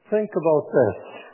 Think about this.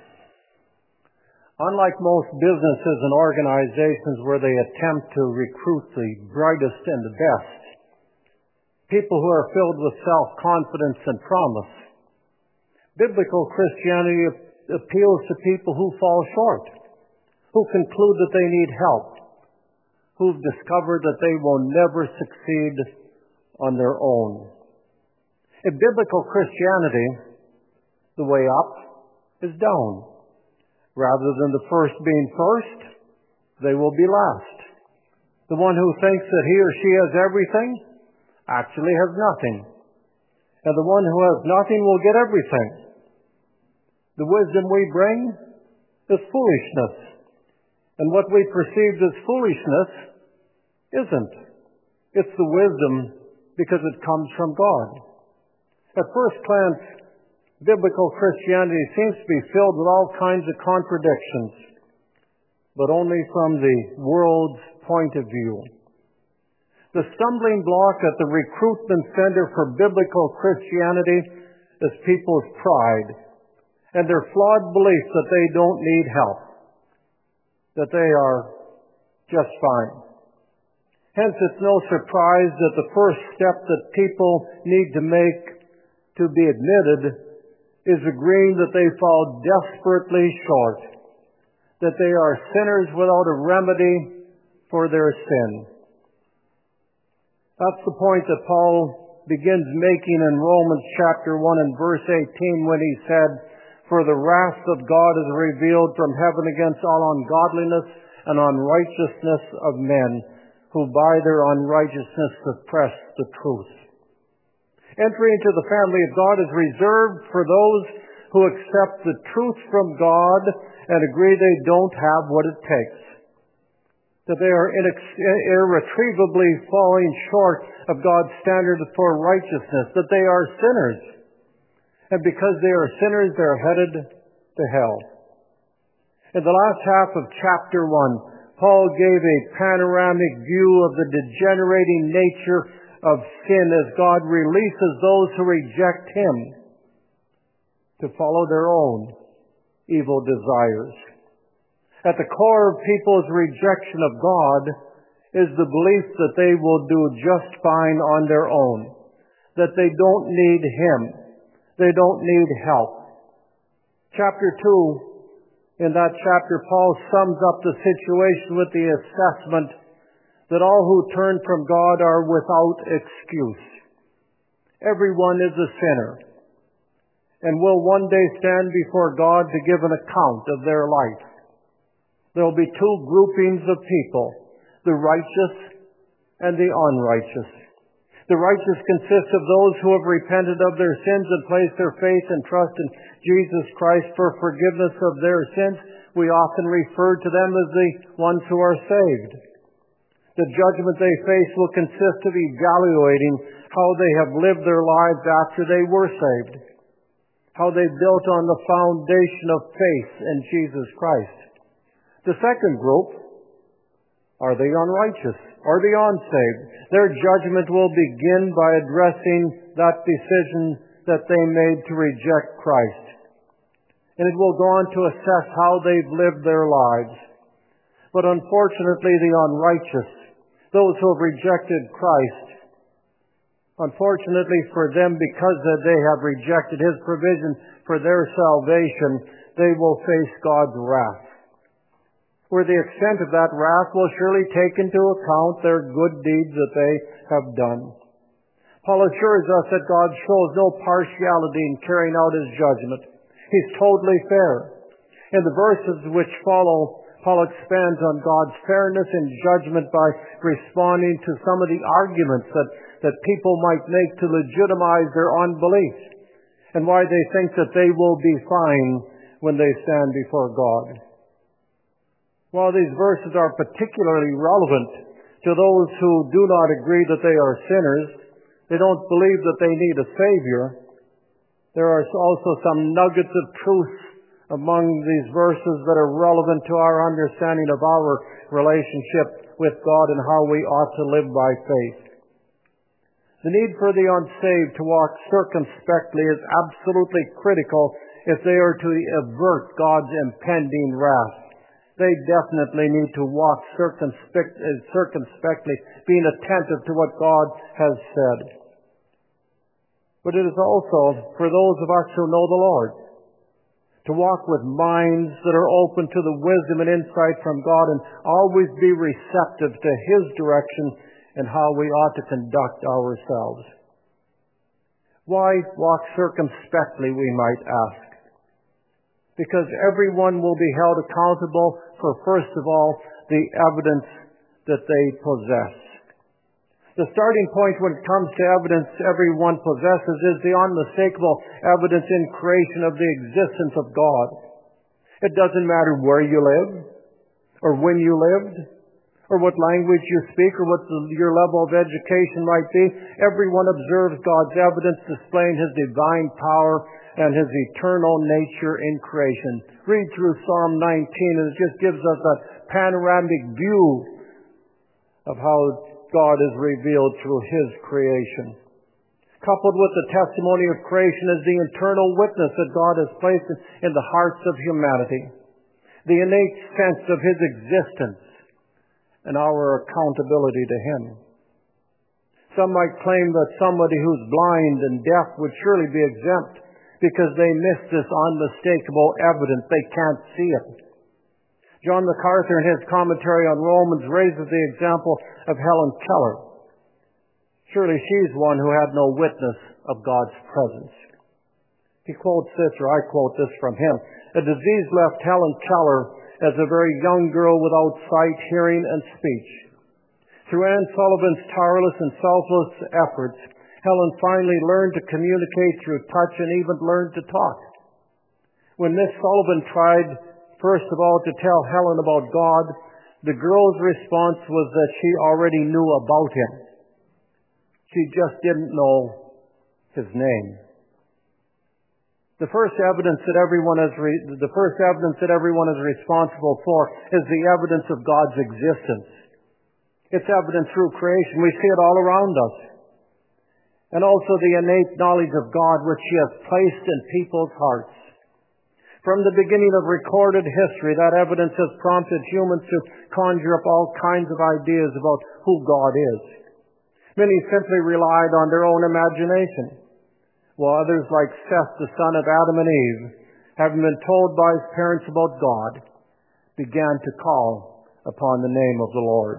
Unlike most businesses and organizations where they attempt to recruit the brightest and the best, people who are filled with self-confidence and promise, biblical Christianity appeals to people who fall short, who conclude that they need help, who've discovered that they will never succeed on their own. In biblical Christianity, the way up is down. Rather than the first being first, they will be last. The one who thinks that he or she has everything actually has nothing. And the one who has nothing will get everything. The wisdom we bring is foolishness. And what we perceive as foolishness isn't. It's the wisdom because it comes from God. At first glance, biblical Christianity seems to be filled with all kinds of contradictions, but only from the world's point of view. The stumbling block at the recruitment center for biblical Christianity is people's pride and their flawed belief that they don't need help, that they are just fine. Hence, it's no surprise that the first step that people need to make to be admitted is agreeing that they fall desperately short, that they are sinners without a remedy for their sin. That's the point that Paul begins making in Romans chapter 1 and verse 18 when he said, "For the wrath of God is revealed from heaven against all ungodliness and unrighteousness of men, who by their unrighteousness suppress the truth." Entry into the family of God is reserved for those who accept the truth from God and agree they don't have what it takes, that they are irretrievably falling short of God's standard for righteousness, that they are sinners, and because they are sinners, they're headed to hell. In the last half of chapter 1, Paul gave a panoramic view of the degenerating nature of sin as God releases those who reject Him to follow their own evil desires. At the core of people's rejection of God is the belief that they will do just fine on their own, that they don't need Him, they don't need help. Chapter 2, in that chapter, Paul sums up the situation with the assessment that all who turn from God are without excuse. Everyone is a sinner and will one day stand before God to give an account of their life. There will be two groupings of people, the righteous and the unrighteous. The righteous consist of those who have repented of their sins and placed their faith and trust in Jesus Christ for forgiveness of their sins. We often refer to them as the ones who are saved. The judgment they face will consist of evaluating how they have lived their lives after they were saved, how they built on the foundation of faith in Jesus Christ. The second group are the unrighteous or the unsaved. Their judgment will begin by addressing that decision that they made to reject Christ. And it will go on to assess how they've lived their lives. But unfortunately, the unrighteous, those who have rejected Christ, unfortunately for them, because they have rejected His provision for their salvation, they will face God's wrath, where the extent of that wrath will surely take into account their good deeds that they have done. Paul assures us that God shows no partiality in carrying out His judgment. He's totally fair. In the verses which follow, Paul expands on God's fairness in judgment by responding to some of the arguments that people might make to legitimize their unbelief and why they think that they will be fine when they stand before God. While these verses are particularly relevant to those who do not agree that they are sinners, they don't believe that they need a Savior, there are also some nuggets of truth among these verses that are relevant to our understanding of our relationship with God and how we ought to live by faith. The need for the unsaved to walk circumspectly is absolutely critical if they are to avert God's impending wrath, they definitely need to walk circumspectly, being attentive to what God has said. But it is also for those of us who know the Lord to walk with minds that are open to the wisdom and insight from God and always be receptive to His direction and how we ought to conduct ourselves. Why walk circumspectly, we might ask? Because everyone will be held accountable for, first of all, the evidence that they possess. The starting point when it comes to evidence everyone possesses is the unmistakable evidence in creation of the existence of God. It doesn't matter where you live, or when you lived, or what language you speak, or what your level of education might be. Everyone observes God's evidence displaying His divine power and His eternal nature in creation. Read through Psalm 19 and it just gives us a panoramic view of how God is revealed through His creation. Coupled with the testimony of creation is the internal witness that God has placed in the hearts of humanity, the innate sense of His existence and our accountability to Him. Some might claim that somebody who's blind and deaf would surely be exempt because they miss this unmistakable evidence. They can't see it. John MacArthur, in his commentary on Romans, raises the example of Helen Keller. Surely she's one who had no witness of God's presence. He quotes this, or I quote this from him. A disease left Helen Keller as a very young girl without sight, hearing, and speech. Through Anne Sullivan's tireless and selfless efforts, Helen finally learned to communicate through touch and even learned to talk. When Miss Sullivan tried, first of all, to tell Helen about God, the girl's response was that she already knew about Him. She just didn't know His name. The first evidence that everyone is responsible for is the evidence of God's existence. It's evident through creation. We see it all around us. And also the innate knowledge of God which He has placed in people's hearts. From the beginning of recorded history, that evidence has prompted humans to conjure up all kinds of ideas about who God is. Many simply relied on their own imagination, while others, like Seth, the son of Adam and Eve, having been told by his parents about God, began to call upon the name of the Lord.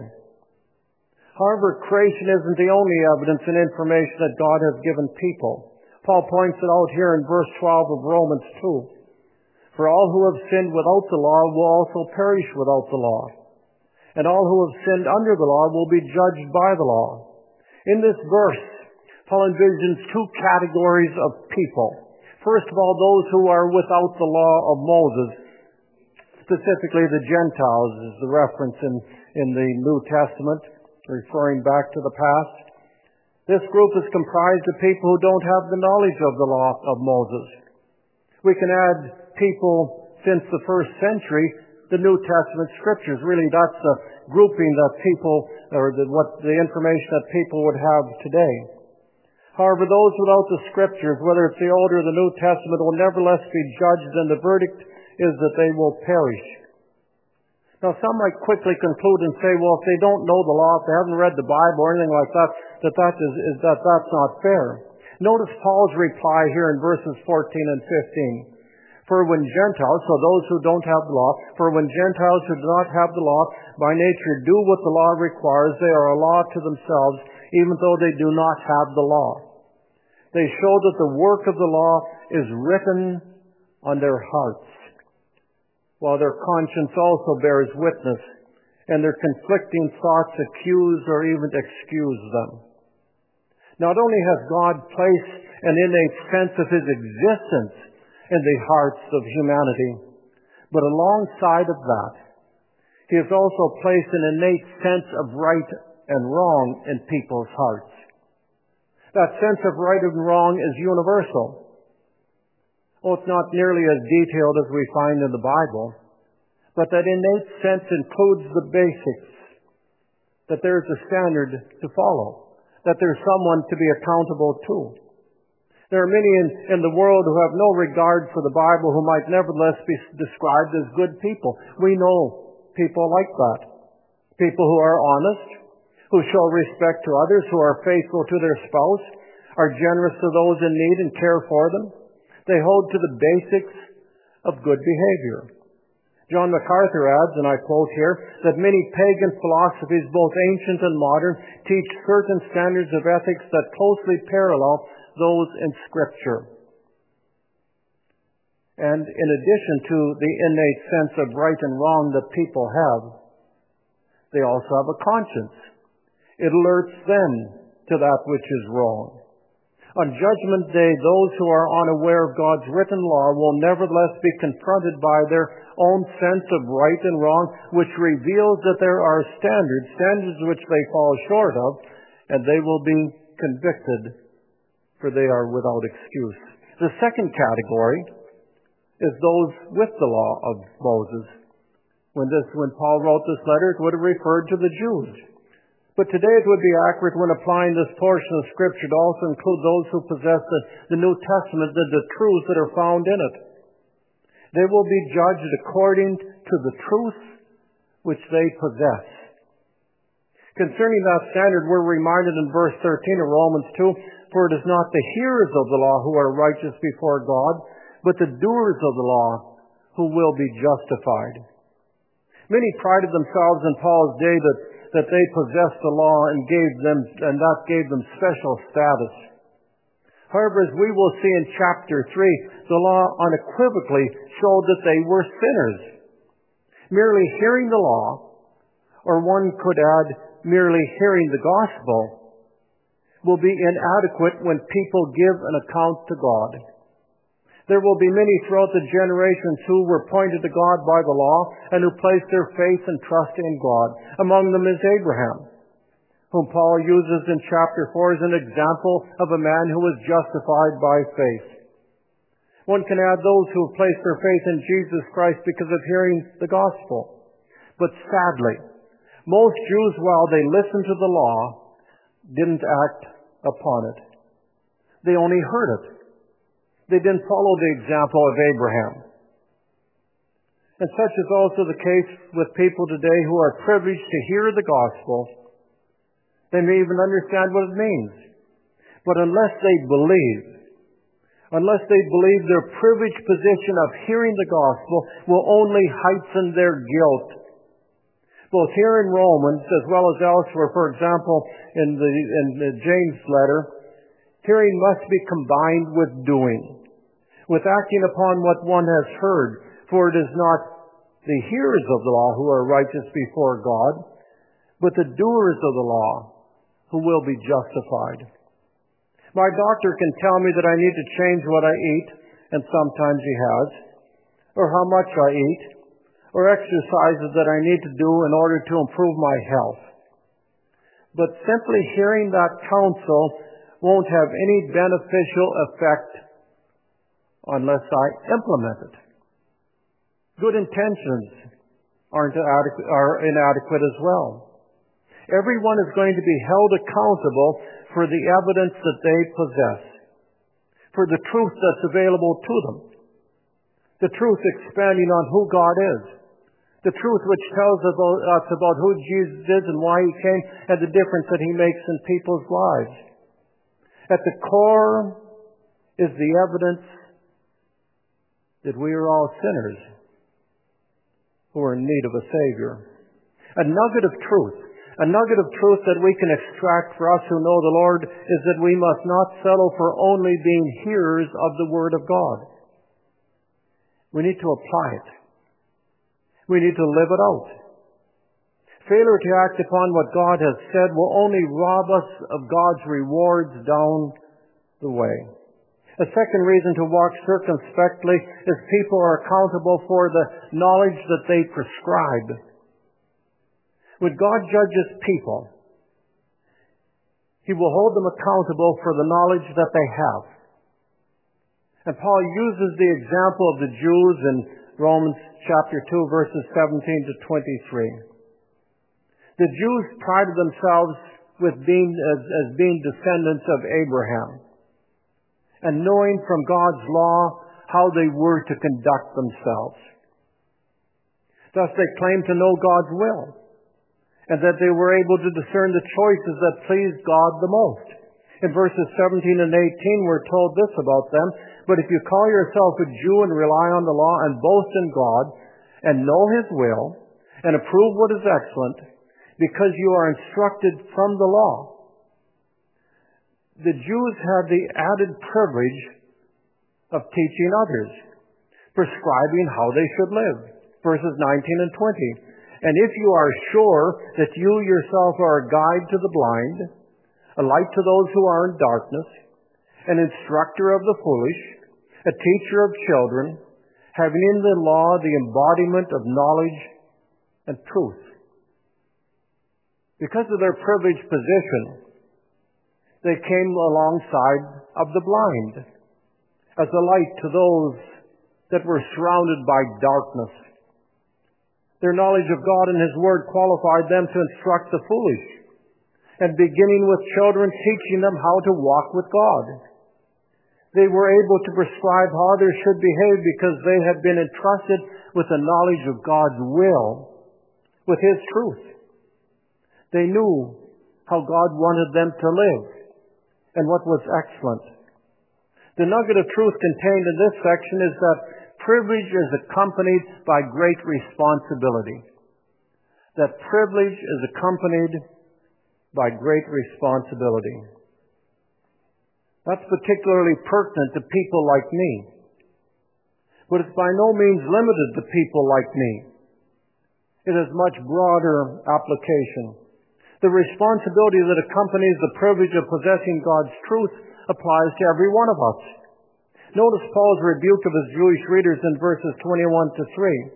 However, creation isn't the only evidence and information that God has given people. Paul points it out here in verse 12 of Romans 2. For all who have sinned without the law will also perish without the law. And all who have sinned under the law will be judged by the law. In this verse, Paul envisions two categories of people. First of all, those who are without the law of Moses, specifically the Gentiles is the reference in the New Testament, referring back to the past. This group is comprised of people who don't have the knowledge of the law of Moses. We can add people since the first century, the New Testament scriptures. Really, that's the grouping that people, or the information that people would have today. However, those without the scriptures, whether it's the Old or the New Testament, will nevertheless be judged, and the verdict is that they will perish. Now, some might quickly conclude and say, well, if they don't know the law, if they haven't read the Bible or anything like that, that's not fair. Notice Paul's reply here in verses 14 and 15. For when Gentiles, so those who don't have the law, for when Gentiles who do not have the law by nature do what the law requires, they are a law to themselves, even though they do not have the law. They show that the work of the law is written on their hearts, while their conscience also bears witness, and their conflicting thoughts accuse or even excuse them. Not only has God placed an innate sense of His existence in the hearts of humanity, but alongside of that, He has also placed an innate sense of right and wrong in people's hearts. That sense of right and wrong is universal. Oh, it's not nearly as detailed as we find in the Bible, but that innate sense includes the basics, that there's a standard to follow, that there's someone to be accountable to. There are many in the world who have no regard for the Bible who might nevertheless be described as good people. We know people like that. People who are honest, who show respect to others, who are faithful to their spouse, are generous to those in need and care for them. They hold to the basics of good behavior. John MacArthur adds, and I quote here, that many pagan philosophies, both ancient and modern, teach certain standards of ethics that closely parallel those in Scripture. And in addition to the innate sense of right and wrong that people have, they also have a conscience. It alerts them to that which is wrong. On Judgment Day, those who are unaware of God's written law will nevertheless be confronted by their own sense of right and wrong, which reveals that there are standards which they fall short of, and they will be convicted, for they are without excuse. The second category is those with the law of Moses. When Paul wrote this letter, it would have referred to the Jews. But today it would be accurate when applying this portion of Scripture to also include those who possess the New Testament, the truths that are found in it. They will be judged according to the truth which they possess. Concerning that standard, we're reminded in verse 13 of Romans 2, for it is not the hearers of the law who are righteous before God, but the doers of the law who will be justified. Many prided themselves in Paul's day that they possessed the law and that gave them special status. However, as we will see in chapter 3, the law unequivocally showed that they were sinners. Merely hearing the law, or one could add, merely hearing the gospel, will be inadequate when people give an account to God. There will be many throughout the generations who were pointed to God by the law and who placed their faith and trust in God. Among them is Abraham, whom Paul uses in chapter 4 as an example of a man who was justified by faith. One can add those who have placed their faith in Jesus Christ because of hearing the gospel. But sadly, most Jews, while they listened to the law, didn't act upon it. They only heard it. They didn't follow the example of Abraham. And such is also the case with people today who are privileged to hear the gospel. They may even understand what it means. But unless they believe, their privileged position of hearing the gospel will only heighten their guilt. Both here in Romans as well as elsewhere, for example, in the James letter, hearing must be combined with doing, with acting upon what one has heard. For it is not the hearers of the law who are righteous before God, but the doers of the law who will be justified. My doctor can tell me that I need to change what I eat, and sometimes he has, or how much I eat, or exercises that I need to do in order to improve my health. But simply hearing that counsel won't have any beneficial effect unless I implement it. Good intentions are inadequate as well. Everyone is going to be held accountable for the evidence that they possess, for the truth that's available to them, the truth expanding on who God is, the truth which tells us about who Jesus is and why He came and the difference that He makes in people's lives. At the core is the evidence that we are all sinners who are in need of a Savior. A nugget of truth that we can extract for us who know the Lord is that we must not settle for only being hearers of the Word of God. We need to apply it. We need to live it out. Failure to act upon what God has said will only rob us of God's rewards down the way. A second reason to walk circumspectly is people are accountable for the knowledge that they prescribe. When God judges people, He will hold them accountable for the knowledge that they have. And Paul uses the example of the Jews in Romans chapter 2, verses 17 to 23. The Jews prided themselves as being descendants of Abraham. and knowing from God's law how they were to conduct themselves. Thus they claimed to know God's will, and that they were able to discern the choices that pleased God the most. In verses 17 and 18 we're told this about them: "But if you call yourself a Jew and rely on the law and boast in God and know His will and approve what is excellent, because you are instructed from the law." The Jews had the added privilege of teaching others, prescribing how they should live. Verses 19 and 20. "And if you are sure that you yourself are a guide to the blind, a light to those who are in darkness, an instructor of the foolish, a teacher of children, having in the law the embodiment of knowledge and truth." Because of their privileged position, they came alongside of the blind as a light to those that were surrounded by darkness. Their knowledge of God and His Word qualified them to instruct the foolish, and beginning with children, teaching them how to walk with God. They were able to prescribe how others should behave because they had been entrusted with the knowledge of God's will, with His truth. They knew how God wanted them to live and what was excellent. The nugget of truth contained in this section is that privilege is accompanied by great responsibility. That privilege is accompanied by great responsibility. That's particularly pertinent to people like me. But it's by no means limited to people like me. It has much broader application. The responsibility that accompanies the privilege of possessing God's truth applies to every one of us. Notice Paul's rebuke of his Jewish readers in verses 21 to 3.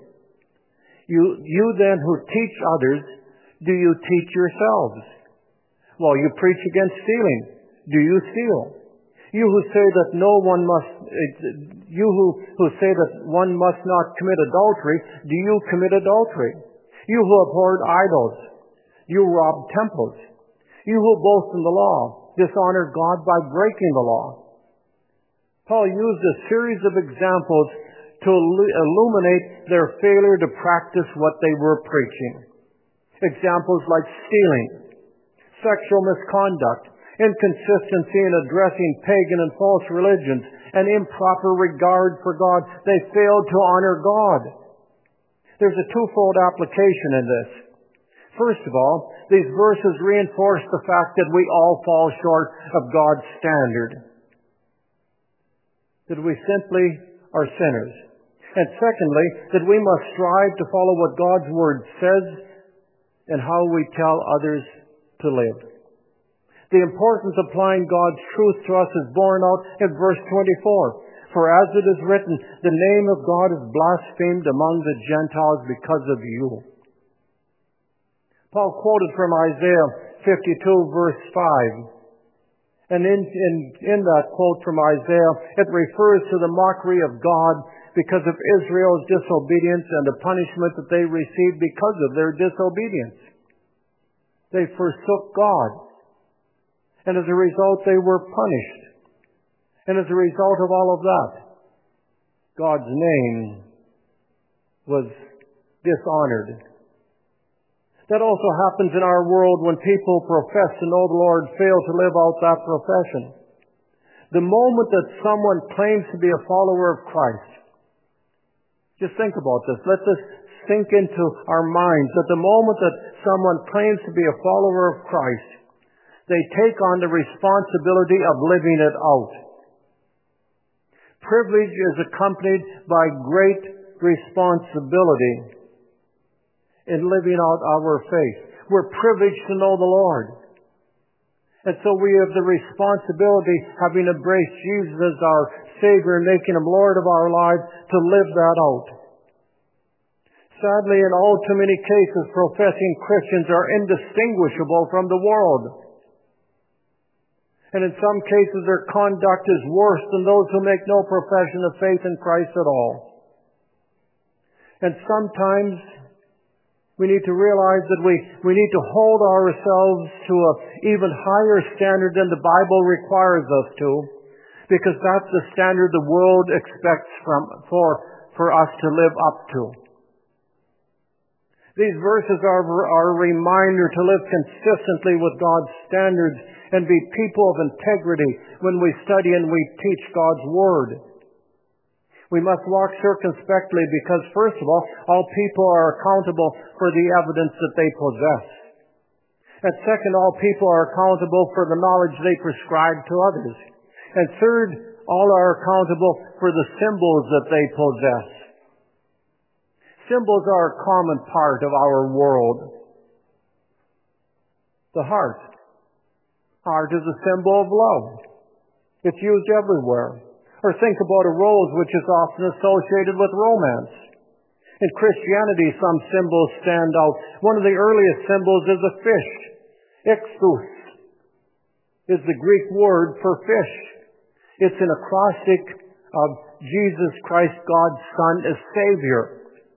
You then who teach others, do you teach yourselves? While you preach against stealing, do you steal? You who say that one must not commit adultery, do you commit adultery? You who abhor idols, you rob temples. You who boast in the law, dishonor God by breaking the law. Paul used a series of examples to illuminate their failure to practice what they were preaching. Examples like stealing, sexual misconduct, inconsistency in addressing pagan and false religions, and improper regard for God. They failed to honor God. There's a twofold application in this. First of all, these verses reinforce the fact that we all fall short of God's standard. That we simply are sinners. And secondly, that we must strive to follow what God's Word says and how we tell others to live. The importance of applying God's truth to us is borne out in verse 24. For as it is written, the name of God is blasphemed among the Gentiles because of you. Paul quoted from Isaiah 52 verse 5. And in that quote from Isaiah, it refers to the mockery of God because of Israel's disobedience and the punishment that they received because of their disobedience. They forsook God. And as a result, they were punished. And as a result of all of that, God's name was dishonored. That also happens in our world when people profess to know the Lord fail to live out that profession. The moment that someone claims to be a follower of Christ, just think about this. Let this sink into our minds that the moment that someone claims to be a follower of Christ, they take on the responsibility of living it out. Privilege is accompanied by great responsibility in living out our faith. We're privileged to know the Lord. And so we have the responsibility, having embraced Jesus as our Savior and making Him Lord of our lives, to live that out. Sadly, in all too many cases, professing Christians are indistinguishable from the world. And in some cases, their conduct is worse than those who make no profession of faith in Christ at all. And sometimes we need to realize that we need to hold ourselves to an even higher standard than the Bible requires us to, because that's the standard the world expects for us to live up to. These verses are a reminder to live consistently with God's standards and be people of integrity when we study and we teach God's Word. We must walk circumspectly because, first of all people are accountable for the evidence that they possess. And second, all people are accountable for the knowledge they prescribe to others. And third, all are accountable for the symbols that they possess. Symbols are a common part of our world. The heart. Heart is a symbol of love. It's used everywhere. Or think about a rose, which is often associated with romance. In Christianity, some symbols stand out. One of the earliest symbols is a fish. Ichthus is the Greek word for fish. It's an acrostic of Jesus Christ, God's Son, as Savior.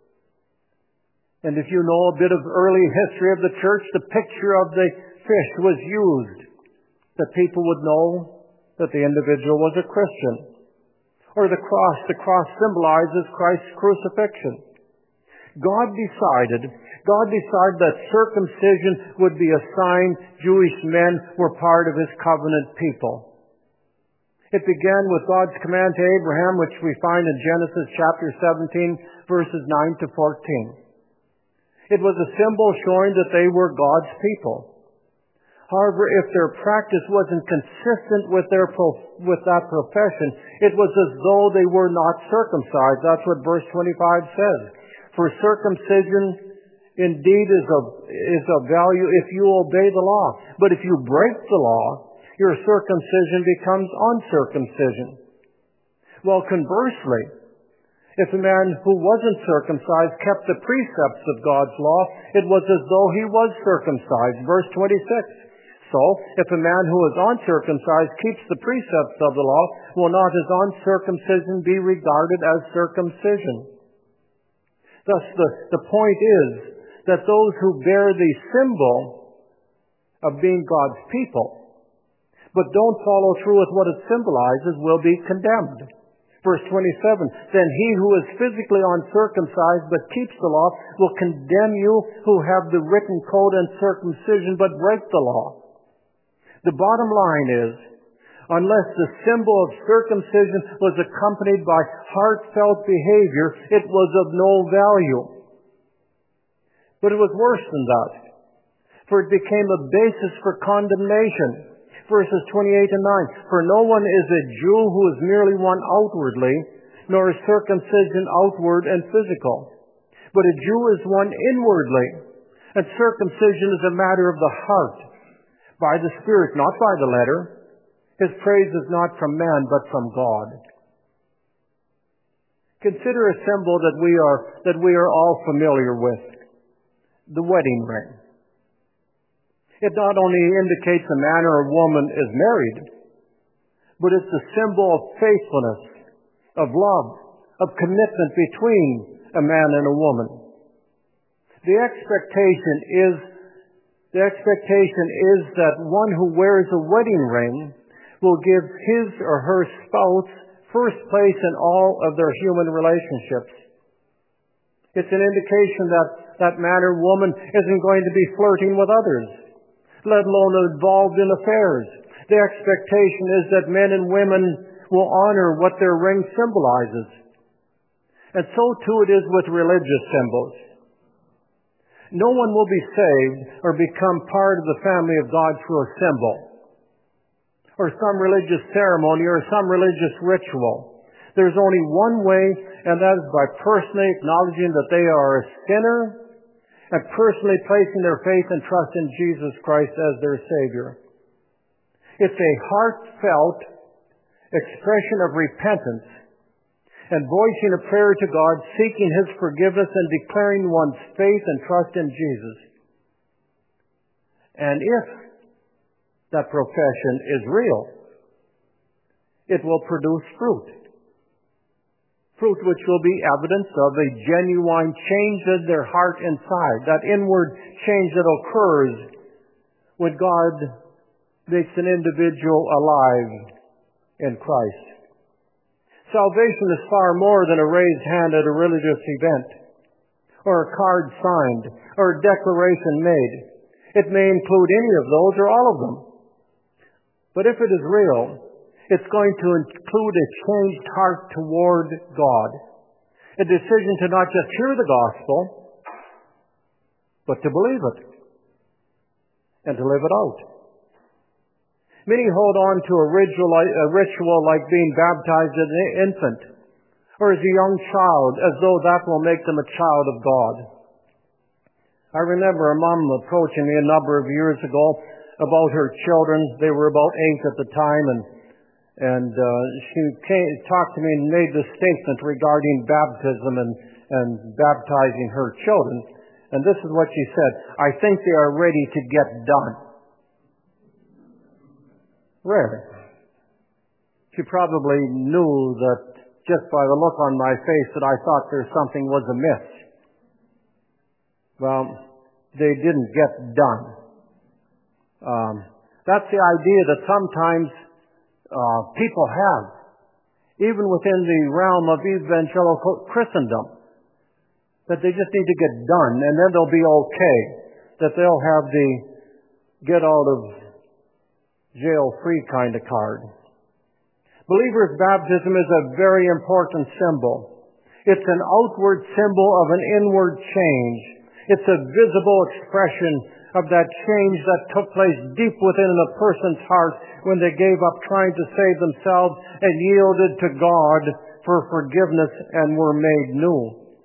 And if you know a bit of early history of the church, the picture of the fish was used that people would know that the individual was a Christian. Or the cross symbolizes Christ's crucifixion. God decided that circumcision would be a sign Jewish men were part of His covenant people. It began with God's command to Abraham, which we find in Genesis chapter 17, verses 9 to 14. It was a symbol showing that they were God's people. However, if their practice wasn't consistent with that profession, it was as though they were not circumcised. That's what verse 25 says. For circumcision indeed is of value if you obey the law. But if you break the law, your circumcision becomes uncircumcision. Well, conversely, if a man who wasn't circumcised kept the precepts of God's law, it was as though he was circumcised. Verse 26. So, if a man who is uncircumcised keeps the precepts of the law, will not his uncircumcision be regarded as circumcision? Thus, the point is that those who bear the symbol of being God's people, but don't follow through with what it symbolizes, will be condemned. Verse 27, then he who is physically uncircumcised but keeps the law will condemn you who have the written code and circumcision but break the law. The bottom line is, unless the symbol of circumcision was accompanied by heartfelt behavior, it was of no value. But it was worse than that, for it became a basis for condemnation. Verses 28 and 9, for no one is a Jew who is merely one outwardly, nor is circumcision outward and physical. But a Jew is one inwardly, and circumcision is a matter of the heart, by the Spirit, not by the letter. His praise is not from man, but from God. Consider a symbol that we are all familiar with, the wedding ring. It not only indicates a man or a woman is married, but it's a symbol of faithfulness, of love, of commitment between a man and a woman. The expectation is that one who wears a wedding ring will give his or her spouse first place in all of their human relationships. It's an indication that man or woman isn't going to be flirting with others, let alone involved in affairs. The expectation is that men and women will honor what their ring symbolizes. And so too it is with religious symbols. No one will be saved or become part of the family of God through a symbol, or some religious ceremony, or some religious ritual. There's only one way, and that is by personally acknowledging that they are a sinner and personally placing their faith and trust in Jesus Christ as their Savior. It's a heartfelt expression of repentance and voicing a prayer to God, seeking His forgiveness and declaring one's faith and trust in Jesus. And if that profession is real, it will produce fruit. Fruit which will be evidence of a genuine change in their heart inside, that inward change that occurs when God makes an individual alive in Christ. Salvation is far more than a raised hand at a religious event, or a card signed, or a declaration made. It may include any of those or all of them. But if it is real, it's going to include a changed heart toward God, a decision to not just hear the gospel, but to believe it and to live it out. Many hold on to a ritual like being baptized as an infant or as a young child, as though that will make them a child of God. I remember a mom approaching me a number of years ago about her children. They were about 8 at the time, and she talked to me and made this statement regarding baptism and baptizing her children. And this is what she said: "I think they are ready to get done." Really? She probably knew that just by the look on my face that I thought something was amiss. Well, they didn't get done. That's the idea that sometimes people have, even within the realm of evangelical Christendom, that they just need to get done, and then they'll be okay, that they'll have the get out of jail free kind of card. Believer's baptism is a very important symbol. It's an outward symbol of an inward change. It's a visible expression of that change that took place deep within a person's heart when they gave up trying to save themselves and yielded to God for forgiveness and were made new.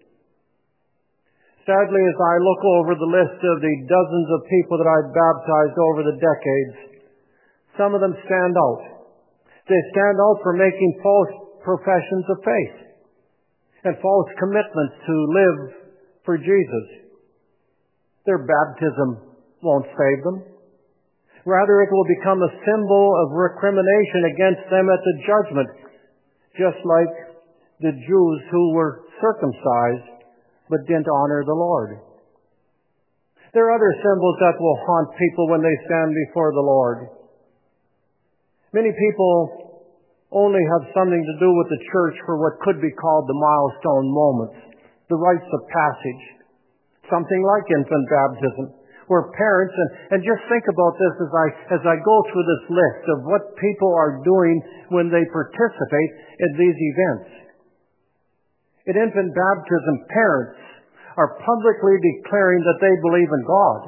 Sadly, as I look over the list of the dozens of people that I've baptized over the decades, some of them stand out. They stand out for making false professions of faith and false commitments to live for Jesus. Their baptism won't save them. Rather, it will become a symbol of recrimination against them at the judgment, just like the Jews who were circumcised but didn't honor the Lord. There are other symbols that will haunt people when they stand before the Lord. Many people only have something to do with the church for what could be called the milestone moments, the rites of passage, something like infant baptism, where parents, and just think about this as I go through this list of what people are doing when they participate in these events. In infant baptism, parents are publicly declaring that they believe in God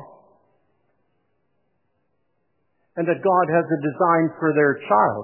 and that God has a design for their child,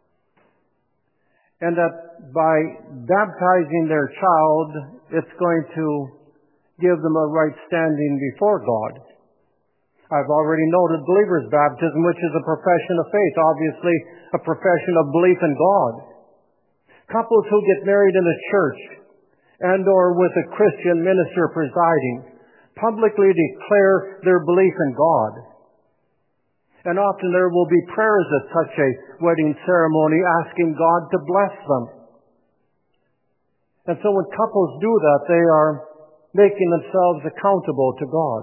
and that by baptizing their child, it's going to give them a right standing before God. I've already noted believer's baptism, which is a profession of faith, obviously a profession of belief in God. Couples who get married in a church and or with a Christian minister presiding publicly declare their belief in God. And often there will be prayers at such a wedding ceremony asking God to bless them. And so when couples do that, they are making themselves accountable to God.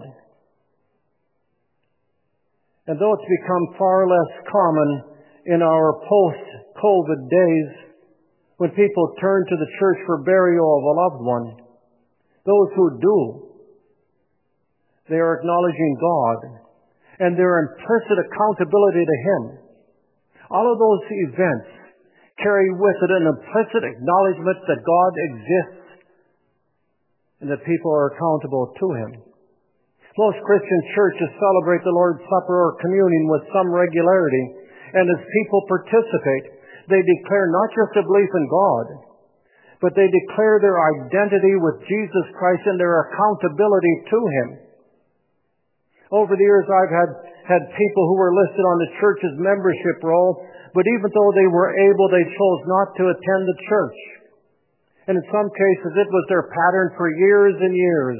And though it's become far less common in our post-COVID days, when people turn to the church for burial of a loved one, those who do, they are acknowledging God and their implicit accountability to Him. All of those events carry with it an implicit acknowledgement that God exists and that people are accountable to Him. Most Christian churches celebrate the Lord's Supper or communion with some regularity, and as people participate, they declare not just a belief in God, but they declare their identity with Jesus Christ and their accountability to Him. Over the years, I've had people who were listed on the church's membership roll, but even though they were able, they chose not to attend the church. And in some cases, it was their pattern for years and years.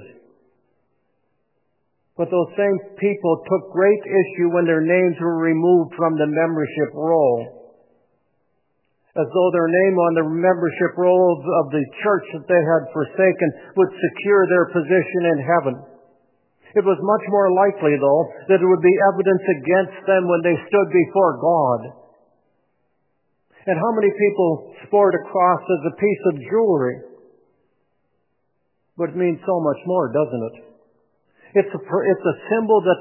But those same people took great issue when their names were removed from the membership roll, as though their name on the membership roll of the church that they had forsaken would secure their position in heaven. It was much more likely, though, that it would be evidence against them when they stood before God. And how many people sport a cross as a piece of jewelry? But it means so much more, doesn't it? It's a symbol that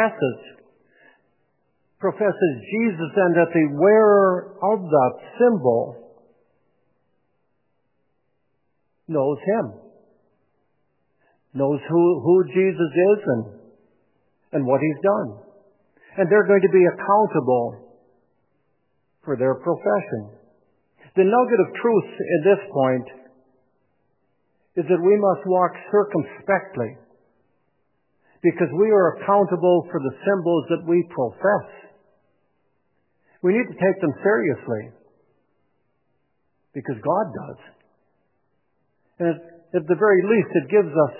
professes Jesus, and that the wearer of that symbol knows Him, knows who Jesus is and what He's done. And they're going to be accountable for their profession. The nugget of truth at this point is that we must walk circumspectly, because we are accountable for the symbols that we profess. We need to take them seriously, because God does. And at the very least, it gives us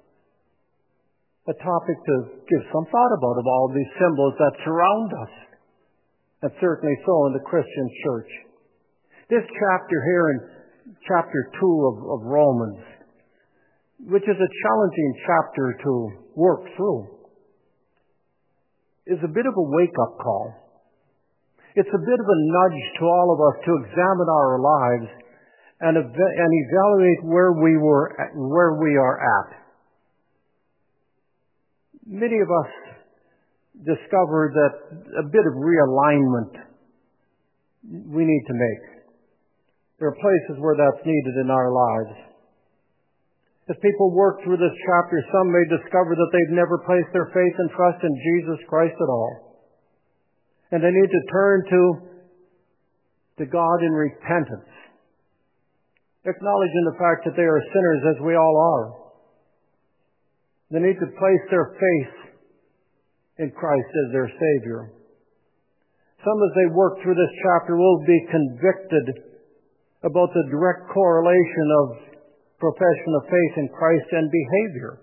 a topic to give some thought about, of all these symbols that surround us, and certainly so in the Christian church. This chapter here in chapter 2 of Romans, which is a challenging chapter to work through, is a bit of a wake-up call. It's a bit of a nudge to all of us to examine our lives and evaluate where we are at. Many of us discover that a bit of realignment we need to make. There are places where that's needed in our lives. As people work through this chapter, some may discover that they've never placed their faith and trust in Jesus Christ at all. And they need to turn to God in repentance, acknowledging the fact that they are sinners, as we all are. They need to place their faith in Christ as their Savior. Some, as they work through this chapter, will be convicted about the direct correlation of profession of faith in Christ and behavior.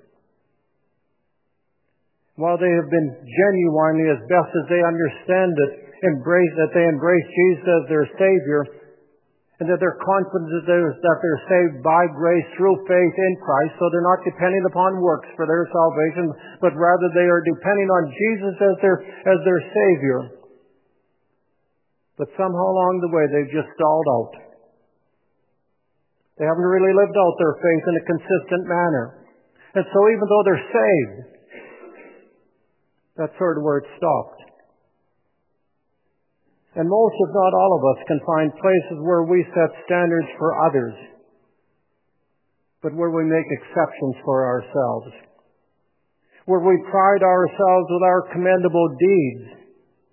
While they have been genuinely, as best as they understand it, embrace Jesus as their Savior, and that they're confident that they're saved by grace through faith in Christ, so they're not depending upon works for their salvation, but rather they are depending on Jesus as their Savior. But somehow along the way they've just stalled out. They haven't really lived out their faith in a consistent manner. And so even though they're saved, that's sort of where it stopped. And most, if not all of us, can find places where we set standards for others, but where we make exceptions for ourselves, where we pride ourselves with our commendable deeds,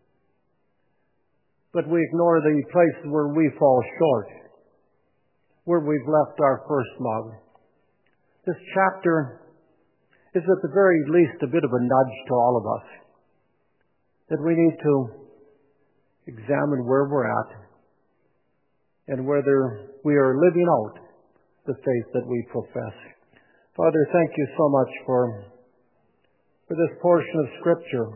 but we ignore the places where we fall short, where we've left our first love. This chapter is at the very least a bit of a nudge to all of us, that we need to examine where we're at and whether we are living out the faith that we profess. Father, thank you so much for this portion of Scripture.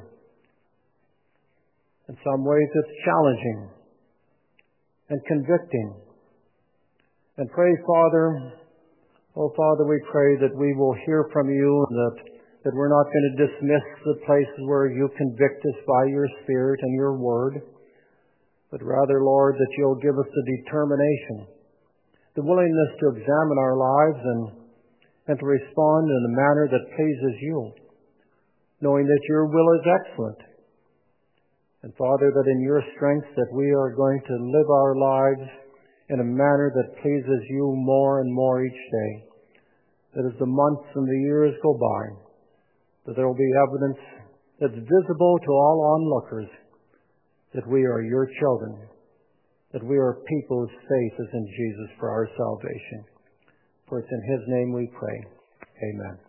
In some ways it's challenging and convicting. And pray, Father, we pray that we will hear from you, that we're not going to dismiss the places where you convict us by your Spirit and your Word, but rather, Lord, that you'll give us the determination, the willingness to examine our lives and to respond in a manner that pleases you, knowing that your will is excellent. And Father, that in your strength that we are going to live our lives in a manner that pleases you more and more each day. That as the months and the years go by, that there will be evidence that's visible to all onlookers that we are your children, that we are people whose faith is in Jesus for our salvation. For it's in his name we pray. Amen.